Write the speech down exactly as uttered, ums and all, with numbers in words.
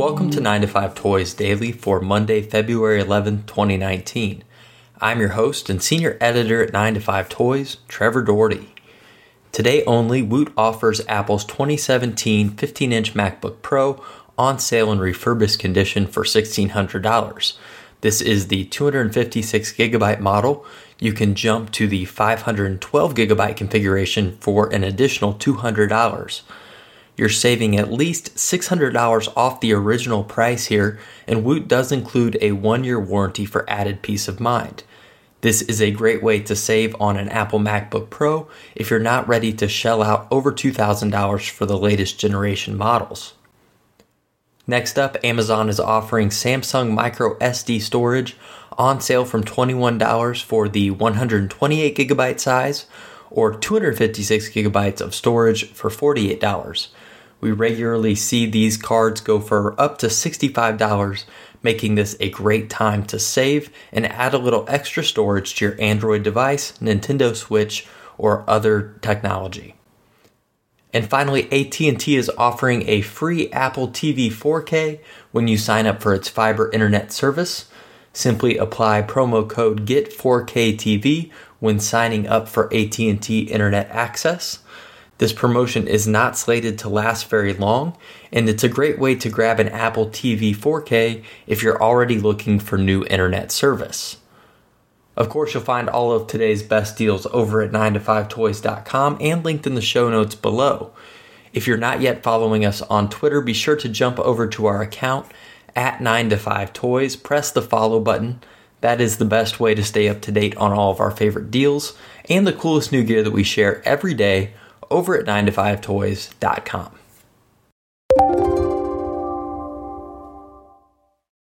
Welcome to nine to five Toys Daily for Monday, February eleventh, twenty nineteen. I'm your host and senior editor at nine to five Toys, Trevor Doherty. Today only, Woot offers Apple's twenty seventeen fifteen-inch MacBook Pro on sale in refurbished condition for sixteen hundred dollars. This is the two hundred fifty-six gigabyte model. You can jump to the five hundred twelve gigabyte configuration for an additional two hundred dollars. You're saving at least six hundred dollars off the original price here, and Woot does include a one-year warranty for added peace of mind. This is a great way to save on an Apple MacBook Pro if you're not ready to shell out over two thousand dollars for the latest generation models. Next up, Amazon is offering Samsung Micro S D storage on sale from twenty-one dollars for the one hundred twenty-eight gigabyte size, or two hundred fifty-six gigabytes of storage for forty-eight dollars. We regularly see these cards go for up to sixty-five dollars, making this a great time to save and add a little extra storage to your Android device, Nintendo Switch, or other technology. And finally, A T and T is offering a free Apple T V four K when you sign up for its fiber internet service. Simply apply promo code Get four K T V when signing up for A T and T Internet Access. This promotion is not slated to last very long, and it's a great way to grab an Apple T V four K if you're already looking for new internet service. Of course, you'll find all of today's best deals over at nine to five toys dot com and linked in the show notes below. If you're not yet following us on Twitter, be sure to jump over to our account at nine to five toys, press the follow button. That is the best way to stay up to date on all of our favorite deals and the coolest new gear that we share every day over at nine to five toys dot com.